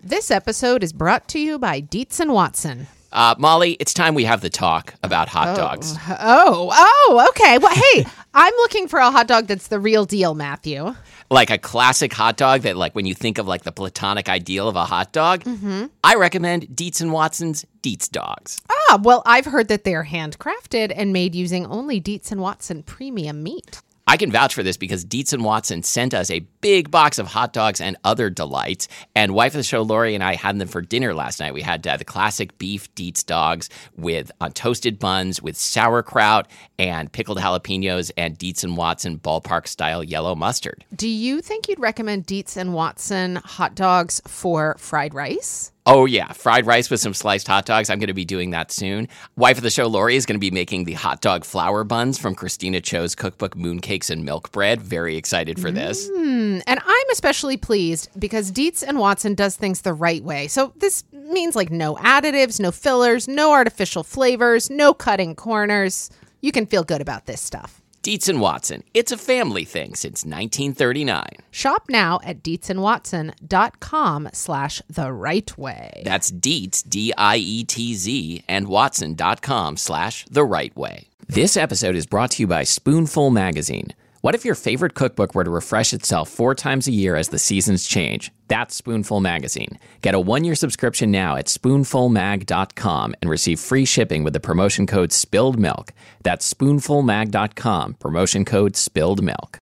This episode is brought to you by Dietz & Watson. Molly, it's time we have the talk about hot dogs. Oh, okay. Well, hey, I'm looking for a hot dog that's the real deal, Matthew. Like a classic hot dog that, like, when you think of, like, the platonic ideal of a hot dog, I recommend Dietz & Watson's Dietz Dogs. Well, I've heard that they're handcrafted and made using only Dietz & Watson premium meat. I can vouch for this because Dietz & Watson sent us a big box of hot dogs and other delights. And wife of the show, Lori, and I had them for dinner last night. We had the classic beef Dietz dogs with toasted buns with sauerkraut and pickled jalapenos and Dietz & Watson ballpark-style yellow mustard. Do you think you'd recommend Dietz & Watson hot dogs for fried rice? Oh, yeah. Fried rice with some sliced hot dogs. I'm going to be doing that soon. Wife of the show, Lori, is going to be making the hot dog flour buns from Christina Cho's cookbook, Mooncakes and Milk Bread. Very excited for this. And I'm especially pleased because Dietz & Watson does things the right way. So this means like no additives, no fillers, no artificial flavors, no cutting corners. You can feel good about this stuff. Dietz & Watson. It's a family thing since 1939. Shop now at dietzandwatson.com/the right way. That's Dietz, D-I-E-T-Z, and Watson.com/the right way. This episode is brought to you by Spoonful Magazine. What if your favorite cookbook were to refresh itself 4 times a year as the seasons change? That's Spoonful Magazine. Get a 1-year subscription now at spoonfulmag.com and receive free shipping with the promotion code SPILLEDMILK. That's spoonfulmag.com, promotion code SPILLEDMILK.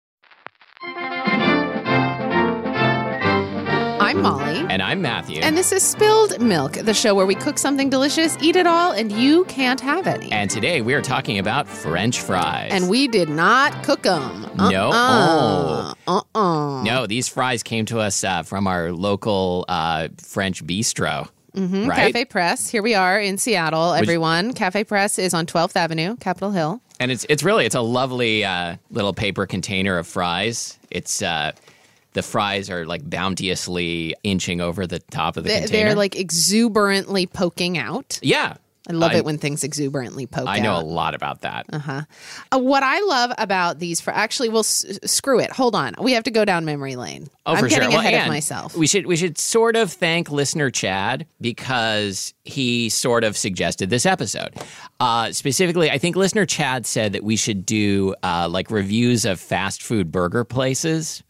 I'm Molly. And I'm Matthew. And this is Spilled Milk, the show where we cook something delicious, eat it all, and you can't have any. And today we are talking about French fries. And we did not cook them. No. No, these fries came to us from our local French bistro. Right? Cafe Press. Here we are in Seattle, everyone. Cafe Press is on 12th Avenue, Capitol Hill. And it's a lovely little paper container of fries. It's the fries are like bounteously inching over the top of the container. They're like exuberantly poking out. Yeah. I love it when things exuberantly poke out. I know a lot about that. What I love about these, screw it. Hold on. We have to go down memory lane. Oh, I'm for getting sure. ahead of myself. We should sort of thank listener Chad because he sort of suggested this episode. Specifically, I think listener Chad said that we should do like reviews of fast food burger places.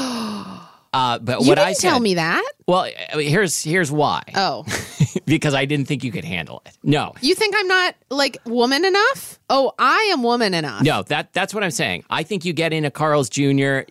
But you what didn't I said, tell me that. Well, here's why. Oh, because I didn't think you could handle it. No, you think I'm not like woman enough? Oh, I am woman enough. no, that's what I'm saying. I think you get into Carl's Jr.,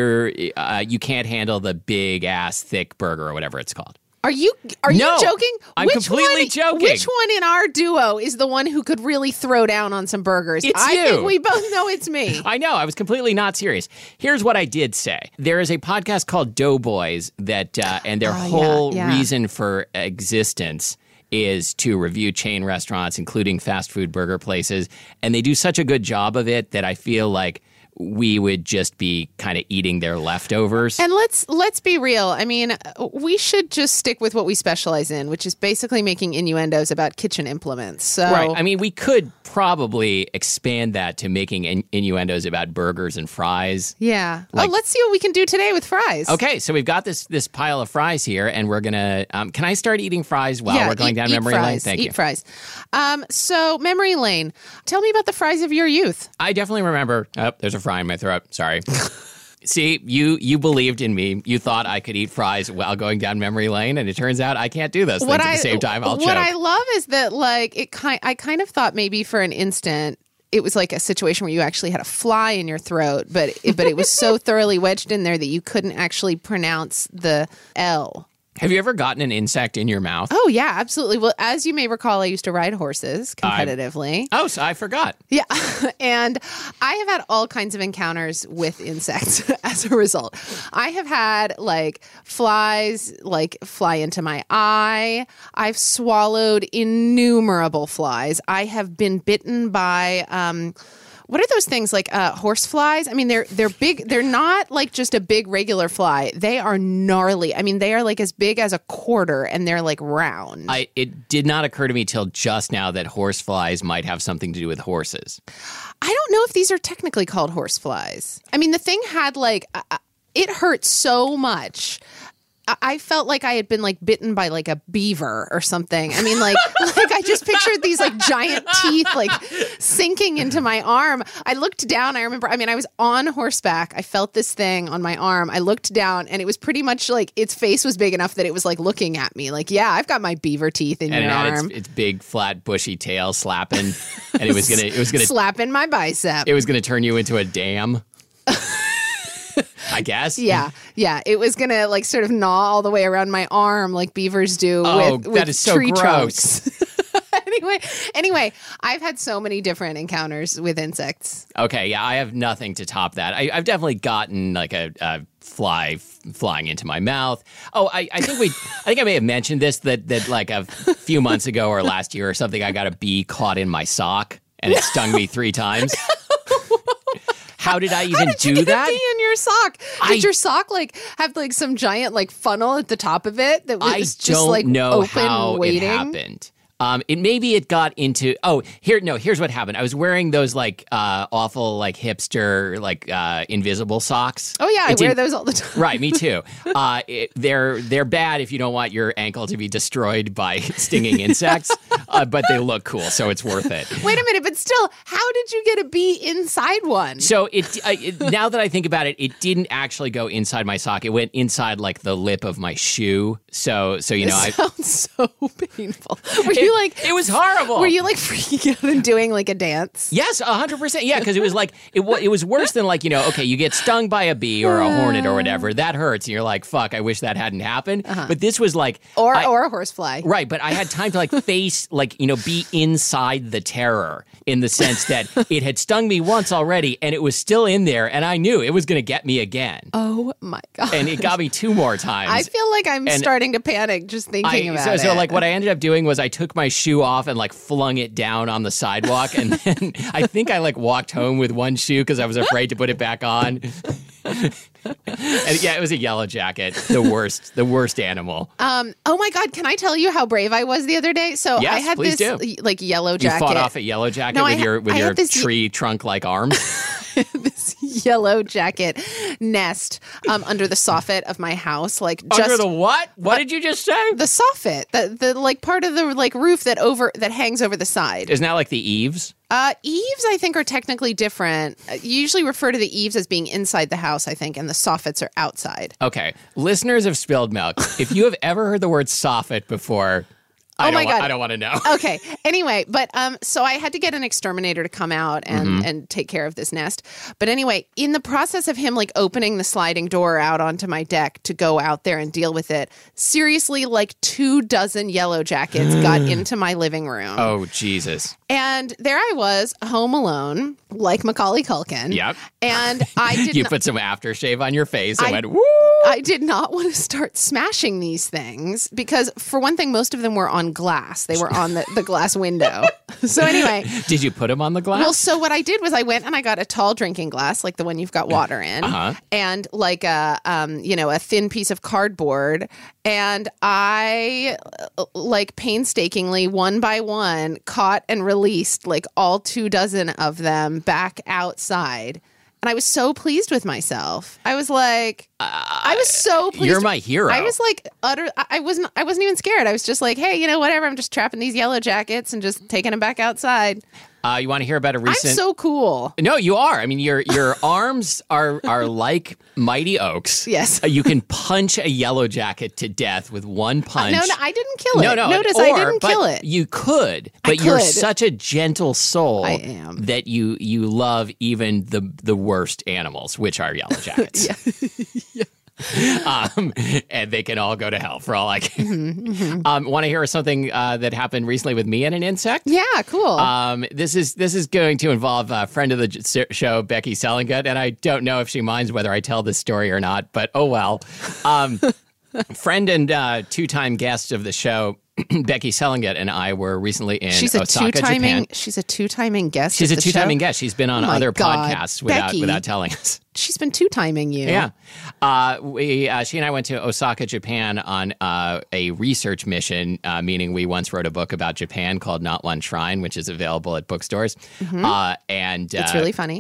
you can't handle the big ass thick burger or whatever it's called. Are you joking? I'm completely joking. Which one in our duo is the one who could really throw down on some burgers? It's you. I think we both know it's me. I know. I was completely not serious. Here's what I did say. There is a podcast called Doughboys that, and their whole reason for existence is to review chain restaurants, including fast food burger places. And they do such a good job of it that I feel like we would just be kind of eating their leftovers. And let's be real. I mean, we should just stick with what we specialize in, which is basically making innuendos about kitchen implements. So, right. I mean, we could probably expand that to making innuendos about burgers and fries. Yeah. Let's see what we can do today with fries. Okay, so we've got this pile of fries here, and we're gonna. Can I start eating fries while we're going down memory lane? Thank you. Eat fries. So memory lane. Tell me about the fries of your youth. I definitely remember. Oh, there's a fry in my throat. Sorry. See, you believed in me. You thought I could eat fries while going down memory lane, and it turns out I can't do those things at the same time. I'll choke. What I love is that, like, I kind of thought maybe for an instant it was like a situation where you actually had a fly in your throat, but it was so thoroughly wedged in there that you couldn't actually pronounce the L. Have you ever gotten an insect in your mouth? Oh, yeah, absolutely. Well, as you may recall, I used to ride horses competitively. So I forgot. Yeah. And I have had all kinds of encounters with insects as a result. I have had like flies like fly into my eye. I've swallowed innumerable flies. I have been bitten by what are those things like horse flies? I mean, they're big. They're not like just a big regular fly. They are gnarly. I mean, they are like as big as a quarter, and they're like round. It did not occur to me till just now that horse flies might have something to do with horses. I don't know if these are technically called horse flies. I mean, the thing had like it hurt so much. I felt like I had been like bitten by like a beaver or something. I mean, like I just pictured these like giant teeth like sinking into my arm. I looked down. I was on horseback. I felt this thing on my arm. I looked down, and it was pretty much like its face was big enough that it was like looking at me. Like, yeah, I've got my beaver teeth in your arm. Its big, flat, bushy tail slapping, and it was gonna slapping my bicep. It was gonna turn you into a dam. I guess. Yeah. It was gonna like sort of gnaw all the way around my arm like beavers do with that is so tree gross. trunks. Anyway, I've had so many different encounters with insects. Okay, yeah, I have nothing to top that. I've definitely gotten like a fly flying into my mouth. Oh, I think I may have mentioned this that like a few months ago or last year or something, I got a bee caught in my sock and it stung me 3 times. How did I even do that? A bee in your sock? Did your sock like have like some giant like funnel at the top of it that was just like know open how waiting? It happened. It got into. Here's what happened. I was wearing those like awful like hipster like invisible socks. Oh yeah, I wear those all the time. Right, me too. They're bad if you don't want your ankle to be destroyed by stinging insects, but they look cool, so it's worth it. Wait a minute, but still, how did you get a bee inside one? So now that I think about it, it didn't actually go inside my sock. It went inside like the lip of my shoe. So you know, sounds so painful. It was horrible. Were you like freaking out and doing like a dance? Yes, 100%. Yeah, because it was like it was worse than like, you know, okay, you get stung by a bee or a hornet or whatever. That hurts, and you're like, fuck, I wish that hadn't happened. But this was like or a horsefly, right? But I had time to like face like, you know, be inside the terror in the sense that it had stung me once already, and it was still in there, and I knew it was going to get me again. Oh my god! And it got me 2 more times. I feel like I'm starting to panic just thinking about it. So like what I ended up doing was I took my shoe off and like flung it down on the sidewalk, and then I think I like walked home with one shoe because I was afraid to put it back on. And yeah, it was a yellow jacket, the worst animal. Oh my god, can I tell you how brave I was the other day? So yes, I had please this do. like yellow jacket. You fought off a yellow jacket with your tree trunk like arms. This yellow jacket nest under the soffit of my house, like just under the what? What did you just say? The soffit, the like part of the like roof that hangs over the side. Isn't that like the eaves? Eaves, I think, are technically different. You usually refer to the eaves as being inside the house, I think, and the soffits are outside. Okay, listeners of Spilled Milk, if you have ever heard the word soffit before, I don't want to know. Okay. Anyway, but so I had to get an exterminator to come out and take care of this nest. But anyway, in the process of him like opening the sliding door out onto my deck to go out there and deal with it, seriously, like 24 yellow jackets got into my living room. Oh, Jesus. And there I was, home alone, like Macaulay Culkin. Yep. And I did You put some aftershave on your face and went, woo! I did not want to start smashing these things because, for one thing, most of them were on glass. They were on the glass window. So anyway. Did you put them on the glass? Well, so what I did was I went and I got a tall drinking glass, like the one you've got water in, and like a thin piece of cardboard. And I, like painstakingly, one by one, caught and released like all 24 of them back outside. And I was so pleased with myself. I was like, I was so pleased. You're my hero. I was like I wasn't even scared. I was just like, hey, you know, whatever. I'm just trapping these yellow jackets and just taking them back outside. You want to hear about a recent? I'm so cool. No, you are. I mean, your arms are like mighty oaks. Yes. You can punch a yellow jacket to death with one punch. No, I didn't kill it. No. Notice I didn't kill it. You could, but you're such a gentle soul. I am. That you love even the worst animals, which are yellow jackets. Yeah. And they can all go to hell for all I can. Want to hear something that happened recently with me and an insect? Yeah, cool. This is going to involve a friend of the show, Becky Selingut, and I don't know if she minds whether I tell this story or not, but oh well. Friend and 2-time guest of the show, Becky Selingut, and I were recently in Osaka, Japan. She's a 2-timing guest. She's a 2-timing guest. She's been on other podcasts without telling us. She's been 2-timing you. Yeah. She and I went to Osaka, Japan on a research mission, meaning we once wrote a book about Japan called Not One Shrine, which is available at bookstores. And it's really funny.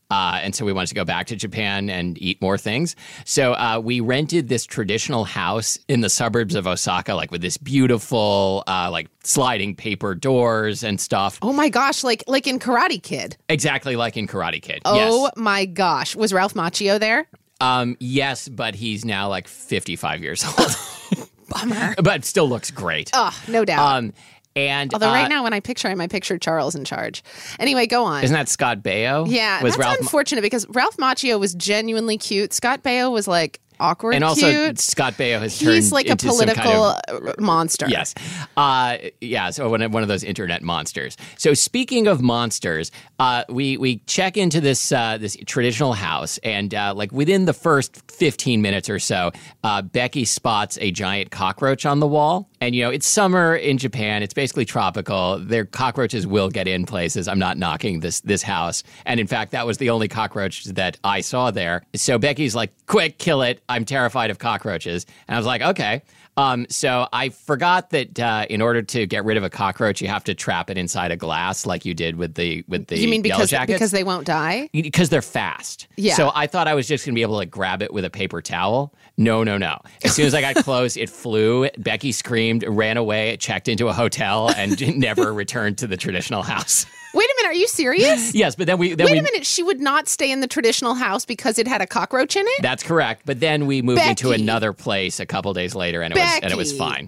And so we wanted to go back to Japan and eat more things. So we rented this traditional house in the suburbs of Osaka, like with this beautiful, like sliding paper doors and stuff. Oh my gosh, like in Karate Kid. Exactly like in Karate Kid. Oh Yes. my gosh. Was Ralph Macchio there? Yes, but he's now like 55 years old. Bummer. But still looks great. Oh, no doubt. And Although right now when I picture him, I picture Charles in charge. Anyway, go on. Isn't that Scott Baio? Yeah, Was that's unfortunate because Ralph Macchio was genuinely cute. Scott Baio was like awkward and also cute. Scott Baio has turned He's like a into political some kind of, monster. Yes. Yeah, so one of those internet monsters. So speaking of monsters, we check into this this traditional house, and like within the first 15 minutes or so, Becky spots a giant cockroach on the wall. And, it's summer in Japan. It's basically tropical. Their cockroaches will get in places. I'm not knocking this house. And in fact, that was the only cockroach that I saw there. So Becky's like, quick, kill it. I'm terrified of cockroaches. And I was like, okay. So I forgot that in order to get rid of a cockroach, you have to trap it inside a glass like you did with the You mean Yellow Jackets. because they won't die? Because they're fast. Yeah. So I thought I was just going to be able to like grab it with a paper towel. No. As soon as I got close, it flew. Becky screamed, ran away, checked into a hotel, and never returned to the traditional house. Wait a minute, are you serious? Yes, but then Wait a minute, she would not stay in the traditional house because it had a cockroach in it? That's correct. But then we moved into Becky. another place a couple days later, and it was fine.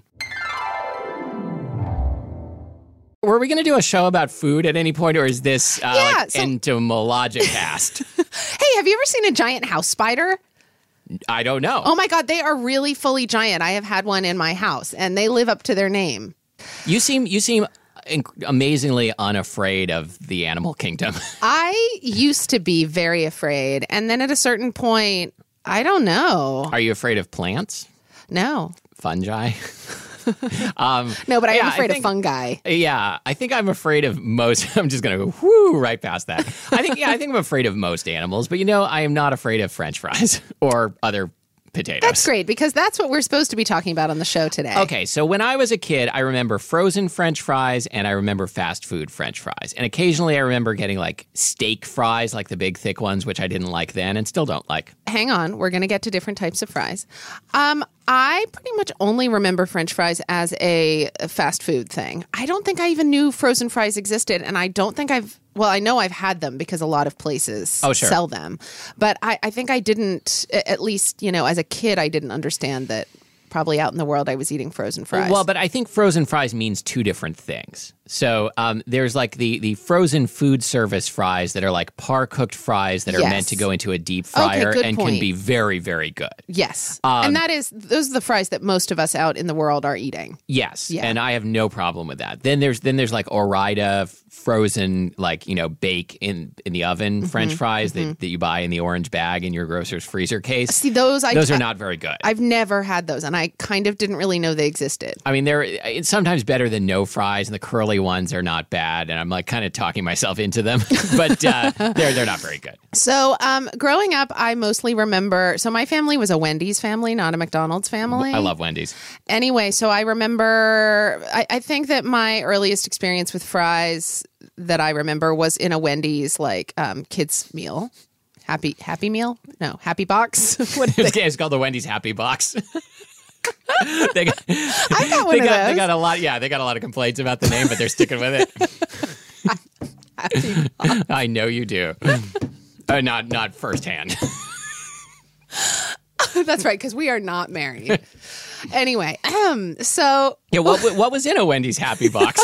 Were we going to do a show about food at any point, or is this entomologic cast? Hey, have you ever seen a giant house spider? I don't know. Oh my God, they are really fully giant. I have had one in my house, and they live up to their name. You seem amazingly unafraid of the animal kingdom. I used to be very afraid, and then at a certain point, I don't know. Are you afraid of plants? No. Fungi? No, but I am afraid of fungi. Yeah, I think I'm afraid of most. I'm just going to go right past that. I think I'm afraid of most animals, but I am not afraid of French fries or other potatoes. That's great, because that's what we're supposed to be talking about on the show today. Okay, so when I was a kid, I remember frozen French fries and I remember fast food French fries. And occasionally I remember getting like steak fries, like the big thick ones, which I didn't like then and still don't like. Hang on, we're going to get to different types of fries. I pretty much only remember French fries as a fast food thing. I don't think I even knew frozen fries existed, and I don't think I know I've had them because a lot of places sell them. But I think I didn't, at least, as a kid, I didn't understand that probably out in the world I was eating frozen fries. Well, but I think frozen fries means two different things. So there's like the frozen food service fries that are like par-cooked fries that are meant to go into a deep fryer and can be very, very good. Yes. And those are the fries that most of us out in the world are eating. Yes. Yeah. And I have no problem with that. Then there's like Ore-Ida frozen, like, bake in the oven French fries that you buy in the orange bag in your grocer's freezer case. See, those are not very good. I've never had those, and I kind of didn't really know they existed. I mean, it's sometimes better than no fries, and the curly ones are not bad, and I'm like kind of talking myself into them, but they're not very good. So growing up, I mostly remember, so my family was a Wendy's family, not a McDonald's family. I love Wendy's. Anyway, so I remember, I think that my earliest experience with fries that I remember was in a Wendy's like kids meal. Happy Meal? No, Happy Box. What is it? It's called the Wendy's Happy Box. I got one of those. They got a lot. Yeah, they got a lot of complaints about the name, but they're sticking with it. I know you do. Not firsthand. That's right, because we are not married. Anyway, so yeah, what was in a Wendy's Happy Box?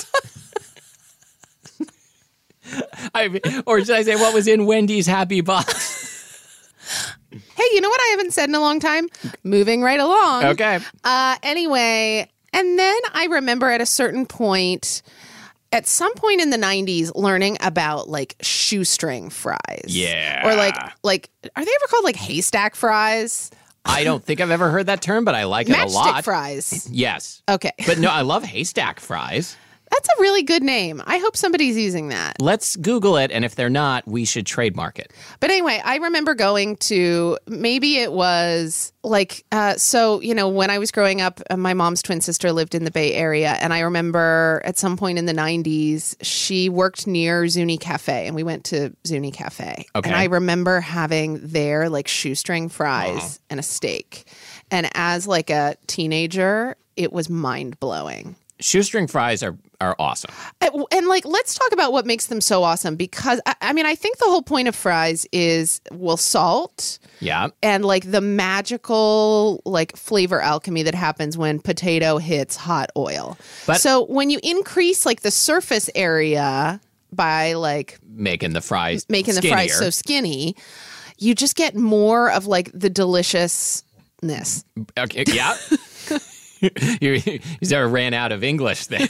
Or should I say, what was in Wendy's Happy Box? Hey, you know what I haven't said in a long time? Moving right along. Okay. Anyway, and then I remember at some point in the 90s, learning about like shoestring fries. Yeah. Or like are they ever called like haystack fries? I don't think I've ever heard that term, but I like it a lot. Matchstick fries. Yes. Okay. But no, I love haystack fries. That's a really good name. I hope somebody's using that. Let's Google it, and if they're not, we should trademark it. But anyway, I remember going to, maybe it was like, when I was growing up, my mom's twin sister lived in the Bay Area, and I remember at some point in the 90s, she worked near Zuni Cafe, and we went to Zuni Cafe. Okay. And I remember having their like shoestring fries and a steak. And as like a teenager, it was mind-blowing. Shoestring fries are awesome. And like, let's talk about what makes them so awesome, because I think the whole point of fries is, salt. Yeah. And like the magical like flavor alchemy that happens when potato hits hot oil. So when you increase like the surface area by like making the fries so skinny, you just get more of like the deliciousness. Okay, yeah. You sort of ran out of English there.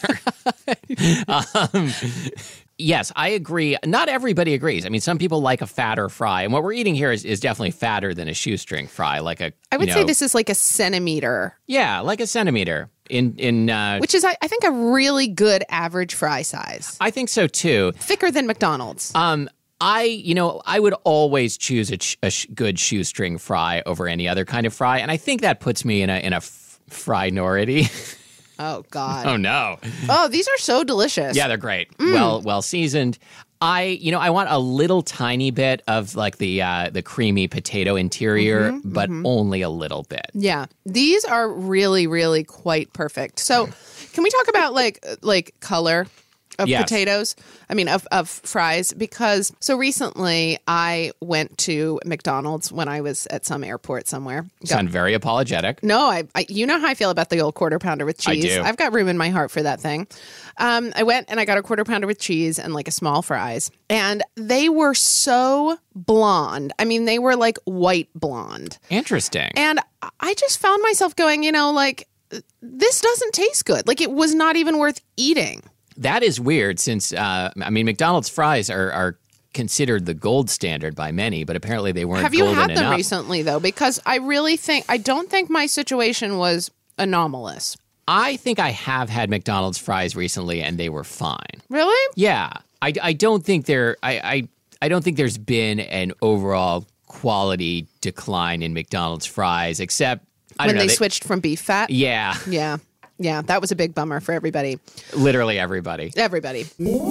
Yes, I agree. Not everybody agrees. I mean, some people like a fatter fry, and what we're eating here is definitely fatter than a shoestring fry. I would say this is like a centimeter. Yeah, like a centimeter which is, I think, a really good average fry size. I think so too. Thicker than McDonald's. I would always choose a good shoestring fry over any other kind of fry, and I think that puts me in a fry-nority. Oh, God. Oh, no. Oh, these are so delicious. Yeah, they're great. Well seasoned. I want a little tiny bit of like the creamy potato interior, but only a little bit. Yeah. These are really, really quite perfect. So can we talk about like color of potatoes? I mean, of fries, because so recently I went to McDonald's when I was at some airport somewhere. Sound very apologetic. No, I you know how I feel about the old quarter pounder with cheese. I do. I've got room in my heart for that thing. I went and I got a quarter pounder with cheese and like a small fries, and they were so blonde. I mean, they were like white blonde. Interesting. And I just found myself going, this doesn't taste good. Like, it was not even worth eating. That is weird, since McDonald's fries are considered the gold standard by many, but apparently they weren't. Have you golden had them enough. recently, though? Because I don't think my situation was anomalous. I think I have had McDonald's fries recently, and they were fine. Really? Yeah, I don't think I don't think there's been an overall quality decline in McDonald's fries, except when they switched from beef fat. Yeah. Yeah. Yeah, that was a big bummer for everybody. Literally everybody. Everybody.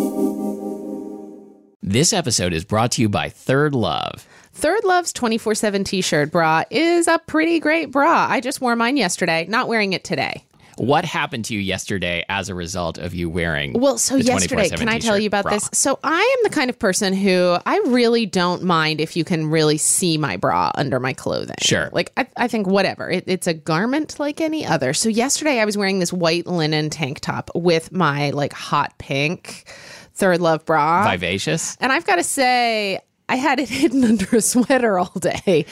This episode is brought to you by Third Love. Third Love's 24/7 t-shirt bra is a pretty great bra. I just wore mine yesterday, not wearing it today. What happened to you yesterday as a result of you wearing so yesterday, can I tell you about this? So I am the kind of person who I really don't mind if you can really see my bra under my clothing. Sure. Like, I think whatever. It's a garment like any other. So yesterday I was wearing this white linen tank top with my like hot pink Third Love bra. Vivacious. And I've got to say, I had it hidden under a sweater all day.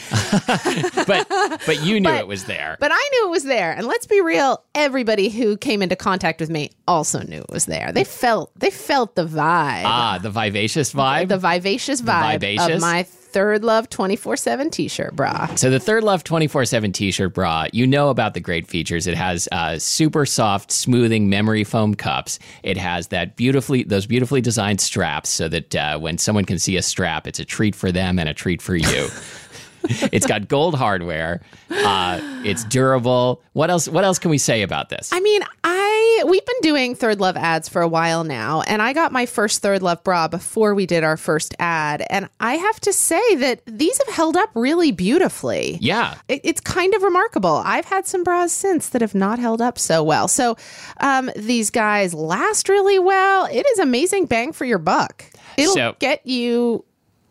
but you knew it was there. But I knew it was there. And let's be real, everybody who came into contact with me also knew it was there. They felt the vibe. Ah, the vivacious vibe? The vivacious vibe of my Third Love 24/7 t-shirt bra. So the Third Love 24/7 t-shirt bra, you know about the great features. It has super soft, smoothing memory foam cups. It has those beautifully designed straps, so that when someone can see a strap, it's a treat for them and a treat for you. It's got gold hardware. It's durable. What else can we say about this? I mean, we've been doing Third Love ads for a while now, and I got my first Third Love bra before we did our first ad, and I have to say that these have held up really beautifully. Yeah. It's kind of remarkable. I've had some bras since that have not held up so well. So these guys last really well. It is amazing bang for your buck. It'll get you...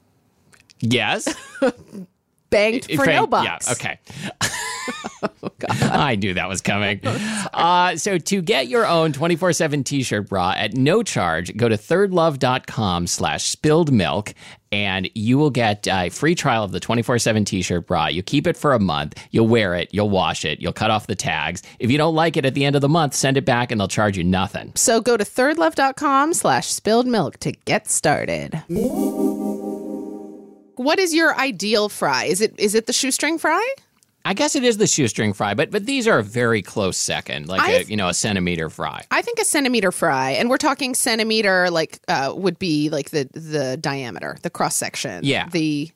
Yes? Banged for no bucks. Yeah, okay. Oh, God. I knew that was coming. So to get your own 24/7 t-shirt bra at no charge, go to thirdlove.com/spilledmilk, and you will get a free trial of the 24/7 t-shirt bra. You keep it for a month. You'll wear it. You'll wash it. You'll cut off the tags. If you don't like it at the end of the month, send it back and they'll charge you nothing. So go to thirdlove.com/spilledmilk to get started. What is your ideal fry? Is it the shoestring fry? I guess it is the shoestring fry, but these are a very close second, like a centimeter fry. I think a centimeter fry, and we're talking centimeter, like would be like the diameter, the cross section. Yeah, the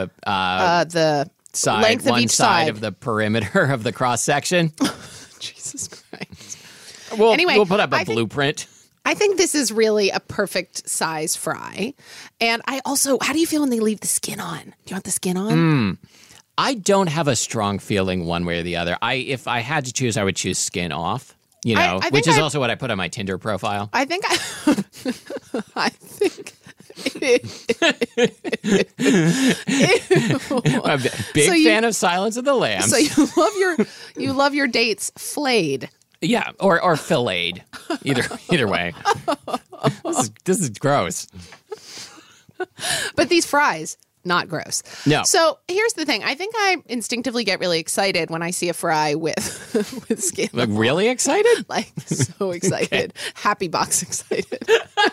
side, length of each side of the perimeter of the cross section. Jesus Christ. Anyway, we'll put up a blueprint. I think this is really a perfect size fry. And I also, how do you feel when they leave the skin on? Do you want the skin on? I don't have a strong feeling one way or the other. If I had to choose, I would choose skin off, which is also what I put on my Tinder profile. I think I think I'm a big fan of Silence of the Lambs. So you love your dates flayed. Yeah, or filleted. Either way. This is gross. But these fries, not gross. No. So here's the thing. I think I instinctively get really excited when I see a fry with skin. Like really excited? Like so excited. Okay. Happy box excited.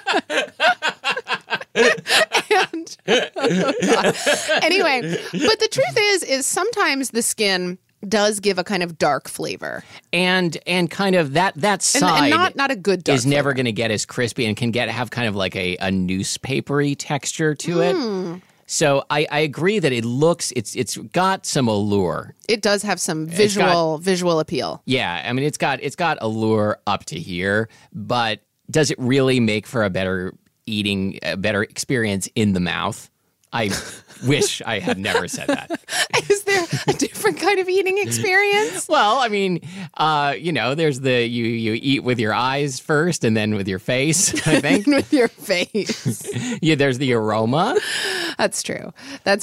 And anyway, but the truth is sometimes the skin does give a kind of dark flavor, and kind of that side, and not a good dark is never going to get as crispy and can have kind of like a newspapery texture to it. So I agree that it's got some allure. It does have some visual appeal. Yeah, I mean it's got allure up to here, but does it really make for a better experience in the mouth? I wish I had never said that. Is there a different kind of eating experience? Well, I mean, there's the you eat with your eyes first and then with your face, I think. With your face. Yeah, there's the aroma. That's true.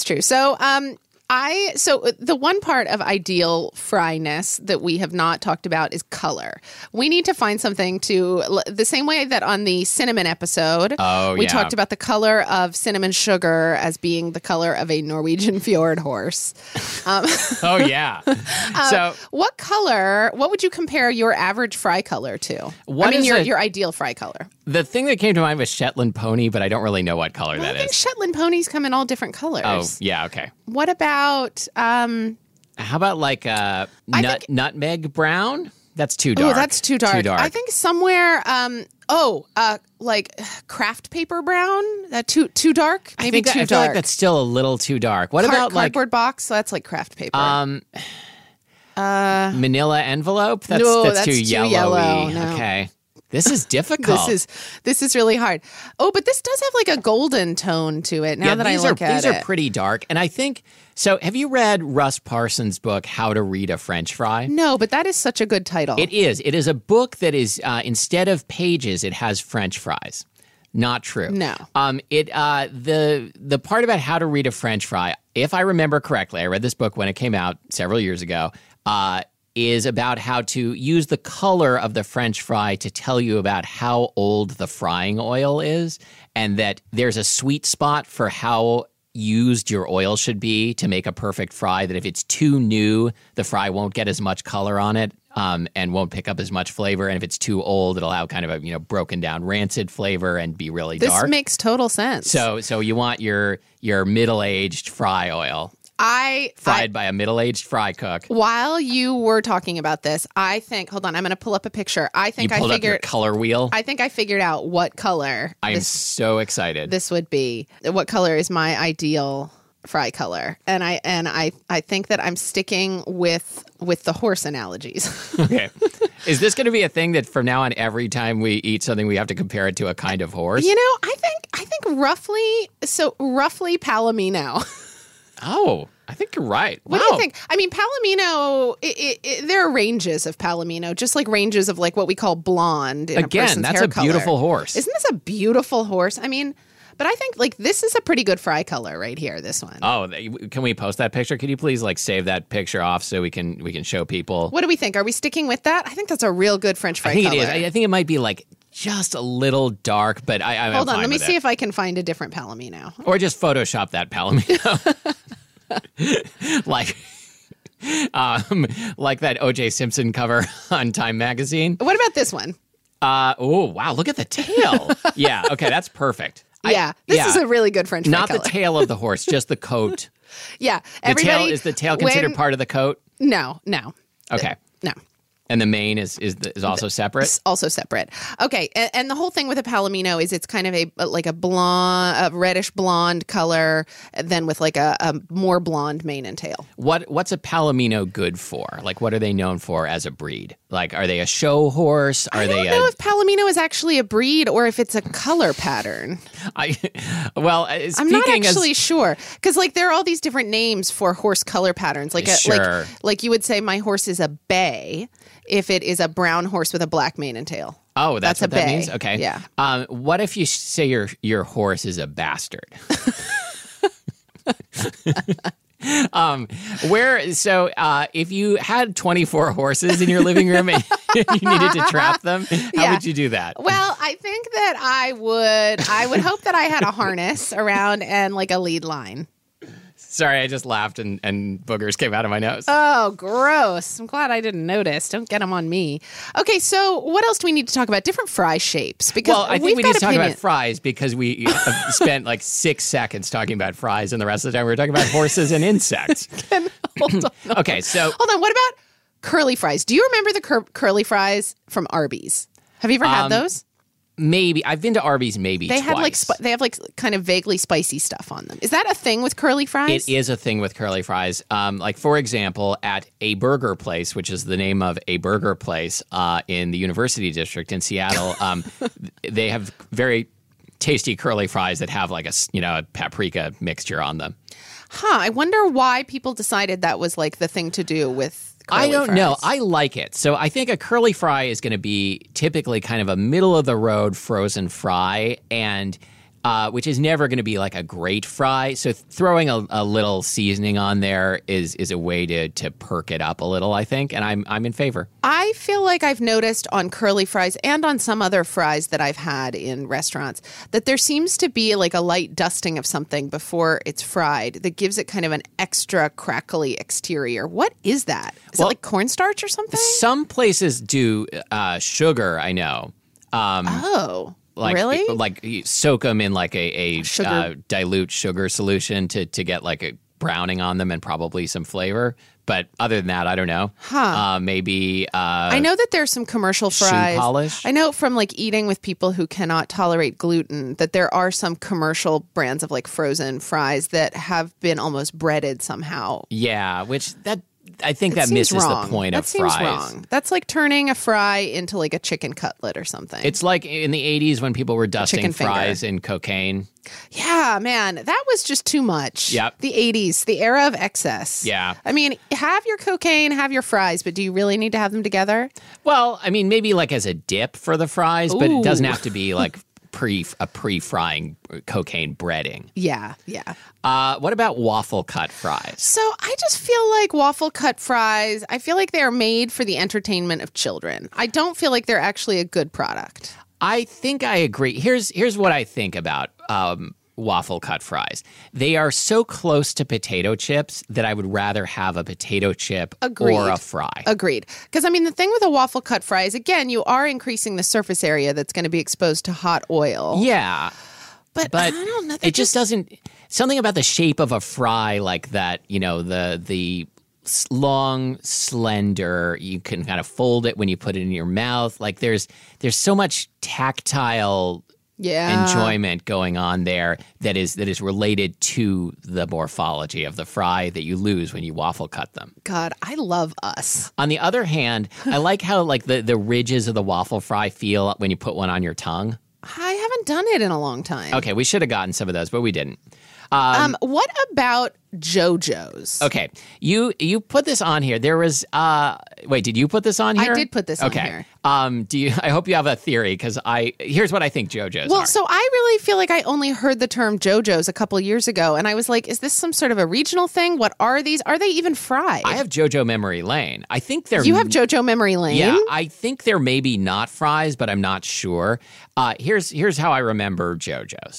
So the one part of ideal fryness that we have not talked about is color. We need to find something the same way that on the cinnamon episode, we talked about the color of cinnamon sugar as being the color of a Norwegian fjord horse. Oh, yeah. So what would you compare your average fry color to? Your ideal fry color. The thing that came to mind was Shetland pony, but I don't really know what color that is. I think Shetland ponies come in all different colors. Oh, yeah, okay. What about... how about like nutmeg brown? That's too dark. Oh, that's too dark. I think somewhere... like craft paper brown? Too dark? Maybe too dark. I feel like that's still a little too dark. What about like... Cardboard box? So that's like craft paper. Manila envelope? That's too yellowy. Yellow. No. Okay. This is difficult. This is really hard. Oh, but this does have like a golden tone to it now that I look at it. These are pretty dark. And I think, so have you read Russ Parsons' book, How to Read a French Fry? No, but that is such a good title. It is. It is a book that is, instead of pages, it has French fries. Not true. No. The part about how to read a French fry, if I remember correctly, I read this book when it came out several years ago, is about how to use the color of the French fry to tell you about how old the frying oil is, and that there's a sweet spot for how used your oil should be to make a perfect fry, that if it's too new, the fry won't get as much color on it and won't pick up as much flavor. And if it's too old, it'll have kind of a broken down rancid flavor and be really dark. This makes total sense. So you want your middle-aged fry oil. Fried by a middle-aged fry cook. While you were talking about this, I think, hold on, I'm going to pull up a picture. I think you pulled up your color wheel? I think I figured out what color. I'm so excited. This would be. What color is my ideal fry color? And I think that I'm sticking with the horse analogies. Okay. Is this going to be a thing that from now on, every time we eat something, we have to compare it to a kind of horse? I think roughly Palomino. Oh, I think you're right. What do you think? I mean, Palomino, there are ranges of Palomino, just like ranges of like what we call blonde in a person's that's hair a color. Beautiful horse. Isn't this a beautiful horse? I mean, but I think like this is a pretty good fry color right here, this one. Oh, can we post that picture? Could you please like save that picture off so we can show people? What do we think? Are we sticking with that? I think that's a real good French fry color. I think it is. I think it might be like just a little dark, but I'm Hold on, fine let me with see it. if I can find a different Palomino. Or just Photoshop that Palomino. like that O.J. Simpson cover on Time magazine. What about this one? Oh, wow, look at the tail. Yeah, okay, that's perfect. This is a really good French fry Not color. the tail of the horse, just the coat. Yeah. Is the tail considered part of the coat? No. Okay. No. And the mane is also separate? It's also separate. Okay, and the whole thing with a palomino is it's kind of a reddish blonde color, then with like a more blonde mane and tail. What's a palomino good for? Like, what are they known for as a breed? Like, are they a show horse? I don't know if palomino is actually a breed or if it's a color pattern. I'm not actually sure because like there are all these different names for horse color patterns. Like like you would say my horse is a bay if it is a brown horse with a black mane and tail. Oh, that's what a that bay. means? Okay. Yeah. What if you say your horse is a bastard? If you had 24 horses in your living room and you needed to trap them, how would you do that? Well, I think that I would hope that I had a harness around and like a lead line. Sorry, I just laughed and boogers came out of my nose. Oh, gross. I'm glad I didn't notice. Don't get them on me. Okay, so what else do we need to talk about? Different fry shapes. Because I think we need to talk about fries because we have spent like 6 seconds talking about fries and the rest of the time we were talking about horses and insects. Hold on. Okay, so... Hold on, what about curly fries? Do you remember the curly fries from Arby's? Have you ever had those? Maybe. I've been to Arby's maybe twice. They have kind of vaguely spicy stuff on them. Is that a thing with curly fries? It is a thing with curly fries. Like, for example, at A Burger Place, which is the name of a burger place in the University District in Seattle, they have very tasty curly fries that have like a paprika mixture on them. I wonder why people decided that was like the thing to do with curly fries. know. I like it. So I think a curly fry is going to be typically kind of a middle-of-the-road frozen fry, and which is never going to be like a great fry. So throwing a little seasoning on there is a way to perk it up a little, I think, and I'm in favor. I feel like I've noticed on curly fries and on some other fries that I've had in restaurants that there seems to be like a light dusting of something before it's fried that gives it kind of an extra crackly exterior. What is that? Is it like cornstarch or something? Some places do sugar, I know. Really? Like you soak them in like a dilute sugar solution to get like a browning on them and probably some flavor. But other than that, I don't know. Maybe. I know that there's some commercial fries. Shoe polish. I know from like eating with people who cannot tolerate gluten that there are some commercial brands of like frozen fries that have been almost breaded somehow. Yeah, I think that misses the point of fries. That seems wrong. That's like turning a fry into like a chicken cutlet or something. It's like in the 80s when people were dusting fries in cocaine. Yeah, man, that was just too much. Yep. The 80s, the era of excess. Yeah. I mean, have your cocaine, have your fries, but do you really need to have them together? Well, I mean, maybe like as a dip for the fries, but it doesn't have to be like pre-frying cocaine breading. Yeah. What about waffle cut fries? So I just feel like waffle cut fries, I feel like they are made for the entertainment of children. I don't feel like they're actually a good product. I think I agree. Here's what I think about waffle cut fries. They are so close to potato chips that I would rather have a potato chip or a fry. Agreed. Because, I mean, the thing with a waffle cut fry is, again, you are increasing the surface area that's going to be exposed to hot oil. Yeah. But I don't know. It just doesn't... Something about the shape of a fry like that, the long, slender, you can kind of fold it when you put it in your mouth. Like there's so much tactile enjoyment going on there that is related to the morphology of the fry that you lose when you waffle cut them. God, I love us. On the other hand, I like how like the ridges of the waffle fry feel when you put one on your tongue. I haven't done it in a long time. Okay, we should have gotten some of those, but we didn't. What about JoJo's? Okay, you put this on here. There was wait, did you put this on here? I did put this on here. I hope you have a theory because here's what I think JoJo's Well, are. so I really feel like I only heard the term JoJo's a couple years ago, and I was like, is this some sort of a regional thing? What are these? Are they even fried? I have JoJo Memory Lane. I think they're... You have JoJo Memory Lane? Yeah, I think they're maybe not fries, but I'm not sure. Here's how I remember JoJo's.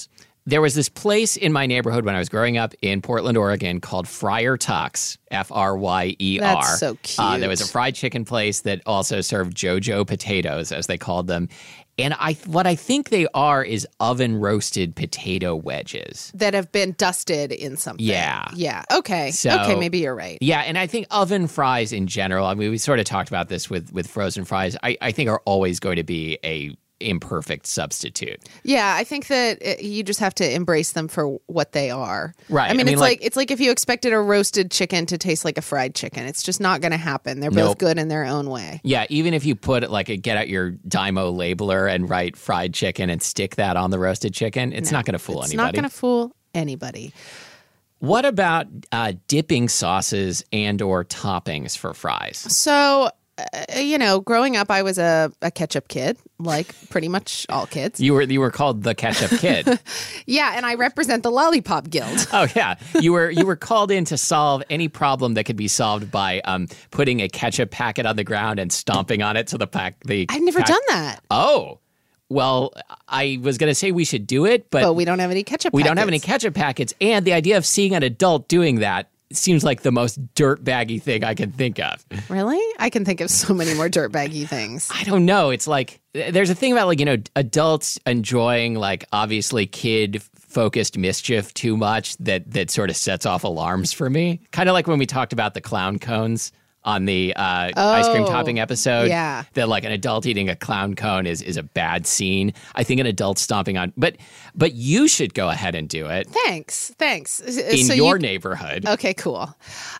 There was this place in my neighborhood when I was growing up in Portland, Oregon called Fryer Tuck's, Fryer. That's so cute. There was a fried chicken place that also served JoJo potatoes, as they called them. And what I think they are is oven roasted potato wedges that have been dusted in something. Yeah. Yeah. Okay. Okay, maybe you're right. Yeah, and I think oven fries in general, I mean, we sort of talked about this with frozen fries, I think are always going to be a imperfect substitute. Yeah, I think that you just have to embrace them for what they are. Right. I mean, it's like if you expected a roasted chicken to taste like a fried chicken. It's just not going to happen. They're both good in their own way. Yeah, even if you put get out your Dymo labeler and write fried chicken and stick that on the roasted chicken, it's not going to fool anybody. It's not going to fool anybody. What about dipping sauces and or toppings for fries? So, growing up, I was a ketchup kid, like pretty much all kids. You were called the ketchup kid. Yeah, and I represent the Lollipop Guild. Oh yeah, you were called in to solve any problem that could be solved by putting a ketchup packet on the ground and stomping on it to the I've never done that. Oh. Well, I was going to say we should do it, but we don't have any ketchup packets. We don't have any ketchup packets, and the idea of seeing an adult doing that seems like the most dirtbaggy thing I can think of. Really? I can think of so many more dirtbaggy things. I don't know. It's like there's a thing about adults enjoying obviously kid-focused mischief too much that sort of sets off alarms for me. Kind of like when we talked about the clown cones on the ice cream topping episode. Yeah. That an adult eating a clown cone is a bad scene. I think an adult stomping on but you should go ahead and do it. Thanks. In your neighborhood. Okay, cool.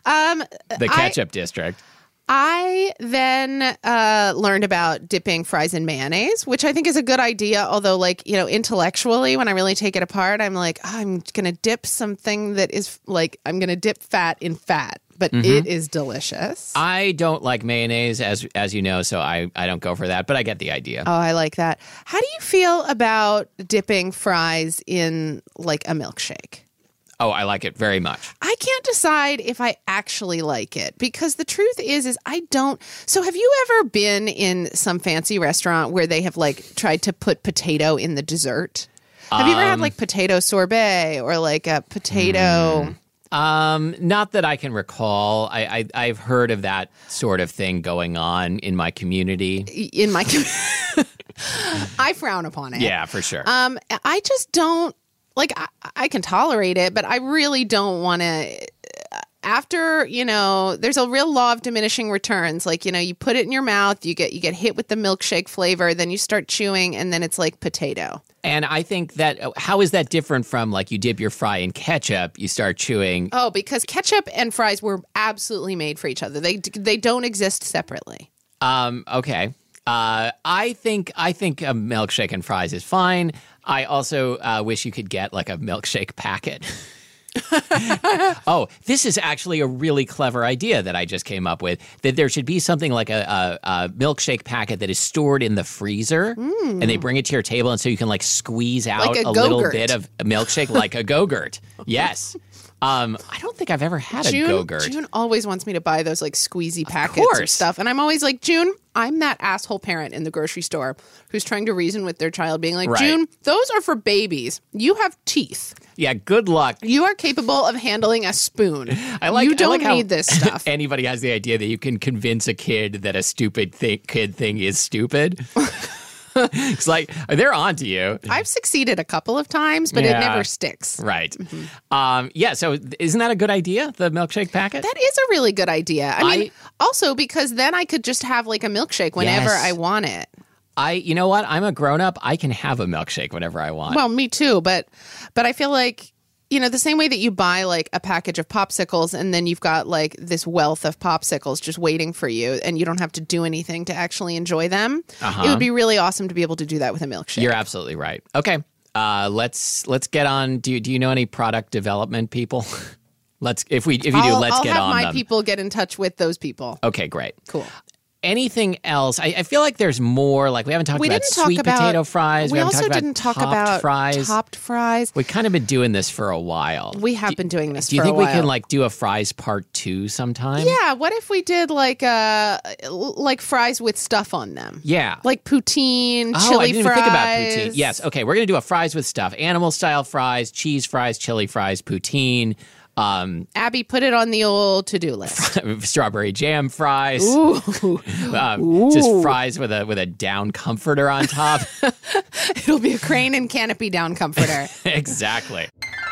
The ketchup district. I then learned about dipping fries in mayonnaise, which I think is a good idea. Although, intellectually, when I really take it apart, I'm like, I'm going to dip something that is I'm going to dip fat in fat. But it is delicious. I don't like mayonnaise, as you know, so I don't go for that. But I get the idea. Oh, I like that. How do you feel about dipping fries in a milkshake? Oh, I like it very much. I can't decide if I actually like it because the truth is I don't. So have you ever been in some fancy restaurant where they have tried to put potato in the dessert? Have you ever had potato sorbet or a potato... Not that I can recall. I've heard of that sort of thing going on in my community. I frown upon it. Yeah, for sure. I just don't I can tolerate it, but I really don't want to. After, there's a real law of diminishing returns. You put it in your mouth, you get hit with the milkshake flavor, then you start chewing, and then it's like potato. And I think that, how is that different from you dip your fry in ketchup, you start chewing? Oh, because ketchup and fries were absolutely made for each other. They don't exist separately. Okay. I think a milkshake and fries is fine. I also wish you could get a milkshake packet. Oh, this is actually a really clever idea that I just came up with, that there should be something like a milkshake packet that is stored in the freezer and they bring it to your table, and so you can squeeze out a little bit of a milkshake like a Go-Gurt. Yes. I don't think I've ever had a Go-Gurt. June always wants me to buy those squeezy packets of stuff. And I'm always like, June, I'm that asshole parent in the grocery store who's trying to reason with their child, being like, right. June, those are for babies. You have teeth. Yeah, good luck. You are capable of handling a spoon. You don't need this stuff. Anybody has the idea that you can convince a kid that a stupid kid thing is stupid. It's they're onto you. I've succeeded a couple of times, but it never sticks. Right. Mm-hmm. So isn't that a good idea, the milkshake packet? That is a really good idea. I mean, also because then I could just have a milkshake whenever I want it. You know what? I'm a grown-up. I can have a milkshake whenever I want. Well, me too. But I feel like, the same way that you buy a package of popsicles and then you've got this wealth of popsicles just waiting for you and you don't have to do anything to actually enjoy them. It would be really awesome to be able to do that with a milkshake. You're absolutely right. Okay. Let's get on. Do you know any product development people? If you do, let's get on them. I'll have my people get in touch with those people. Okay, great. Cool. anything else? I feel like there's more. Like we haven't talked about sweet potato fries. We haven't also talked didn't talk about fries. Topped fries. We've kind of been doing this for a while. We have been doing this for a while. Do you think we can like do a fries part 2 sometime? Yeah. What if we did like fries with stuff on them? Yeah. Like poutine, chili fries. I didn't even think about poutine. Yes. Okay. We're going to do a fries with stuff. Animal style fries, cheese fries, chili fries, poutine. Abby, put it on the old to-do list. Strawberry jam fries. Ooh. Just fries with a down comforter on top. It'll be a crane and canopy down comforter. Exactly.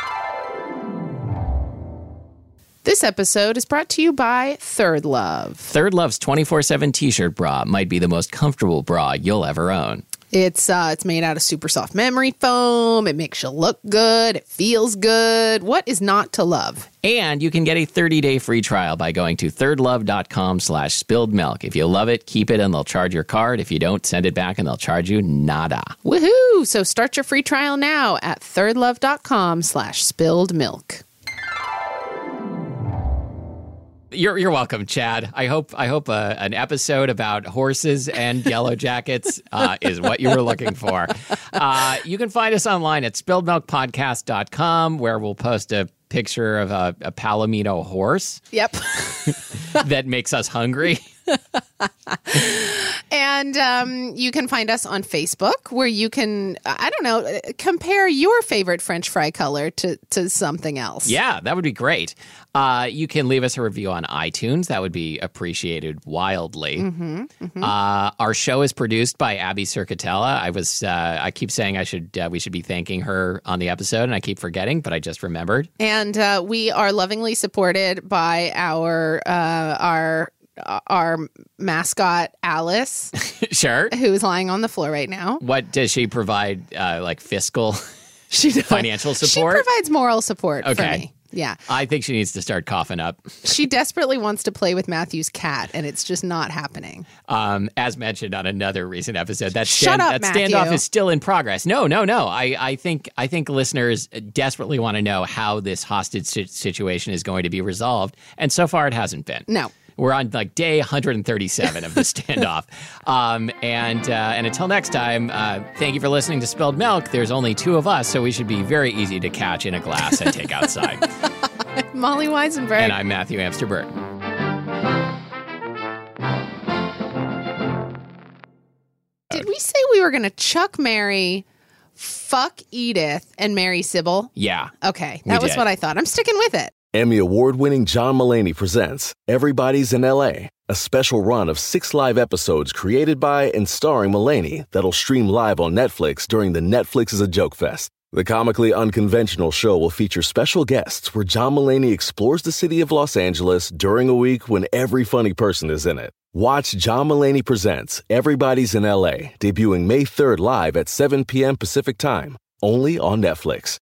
This episode is brought to you by Third Love. Third Love's 24/7 t-shirt bra might be the most comfortable bra you'll ever own. It's made out of super soft memory foam. It makes you look good. It feels good. What is not to love? And you can get a 30-day free trial by going to thirdlove.com/spilledmilk. If you love it, keep it and they'll charge your card. If you don't, send it back and they'll charge you nada. Woohoo! So start your free trial now at thirdlove.com/spilledmilk. You're welcome, Chad. I hope an episode about horses and yellow jackets is what you were looking for. You can find us online at spilledmilkpodcast.com, where we'll post a picture of a Palomino horse. Yep. That makes us hungry. And you can find us on Facebook, where you can, compare your favorite French fry color to something else. Yeah, that would be great. You can leave us a review on iTunes. That would be appreciated wildly. Our show is produced by Abby Circatella. I keep saying we should be thanking her on the episode, and I keep forgetting, but I just remembered. And we are lovingly supported by our mascot, Alice. Sure. Who is lying on the floor right now. What does she provide, fiscal financial support? She provides moral support for me. Yeah. I think she needs to start coughing up. She desperately wants to play with Matthew's cat, and it's just not happening. As mentioned on another recent episode, that Matthew. standoff is still in progress. No. I think listeners desperately want to know how this hostage situation is going to be resolved, and so far it hasn't been. No. We're on like day 137 of the standoff. And until next time, thank you for listening to Spilled Milk. There's only 2 of us, so we should be very easy to catch in a glass and take outside. I'm Molly Weisenberg. And I'm Matthew Amster-Burton. Did we say we were going to Chuck Mary, fuck Edith, and marry Sybil? Yeah. Okay, that was what I thought. I'm sticking with it. Emmy award-winning John Mulaney presents Everybody's in L.A., a special run of 6 live episodes created by and starring Mulaney that'll stream live on Netflix during the Netflix is a Joke Fest. The comically unconventional show will feature special guests where John Mulaney explores the city of Los Angeles during a week when every funny person is in it. Watch John Mulaney Presents Everybody's in L.A., debuting May 3rd live at 7 p.m. Pacific Time, only on Netflix.